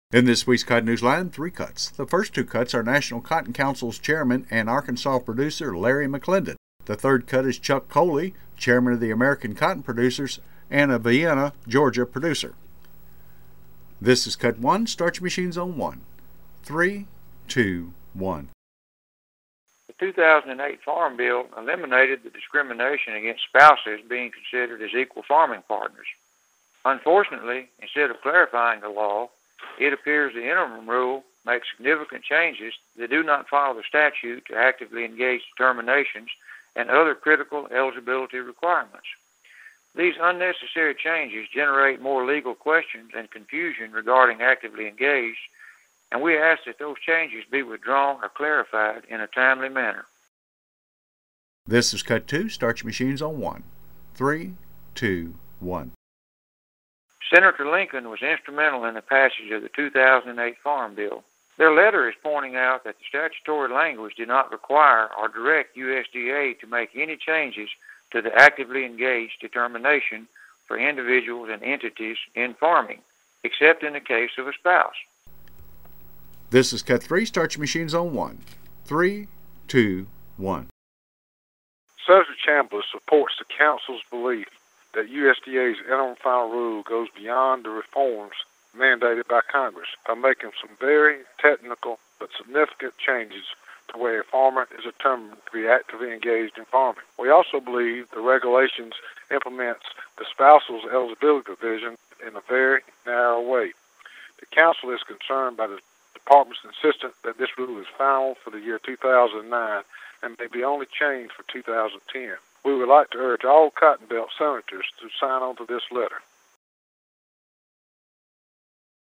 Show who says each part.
Speaker 1: In this week's Cotton Newsline, 3 cuts. The first 2 cuts are National Cotton Council's chairman and Arkansas producer Larry McClendon. The third cut is Chuck Coley, chairman of the American Cotton Producers and a Vienna, Georgia producer. This is Cut 1. Start your machines on 1. 3, 2, 1.
Speaker 2: The 2008 Farm Bill eliminated the discrimination against spouses being considered as equal farming partners. Unfortunately, instead of clarifying the law, it appears the interim rule makes significant changes that do not follow the statute to actively engage determinations and other critical eligibility requirements. These unnecessary changes generate more legal questions and confusion regarding actively engaged, and we ask that those changes be withdrawn or clarified in a timely manner.
Speaker 1: This is Cut 2. Start your machines on 1. 3, 2, 1.
Speaker 2: Senator Lincoln was instrumental in the passage of the 2008 Farm Bill. Their letter is pointing out that the statutory language did not require or direct USDA to make any changes to the actively engaged determination for individuals and entities in farming, except in the case of a spouse.
Speaker 1: This is Cut 3. Start your machines on 1. 3, 2, 1.
Speaker 3: Senator Chambliss supports the Council's belief that USDA's interim final rule goes beyond the reforms mandated by Congress by making some very technical but significant changes to where a farmer is determined to be actively engaged in farming. We also believe the regulations implements the spousal eligibility provision in a very narrow way. The Council is concerned by the Department's insistence that this rule is final for the year 2009 and may be only changed for 2010. We would like to urge all Cotton Belt senators to sign on to this letter.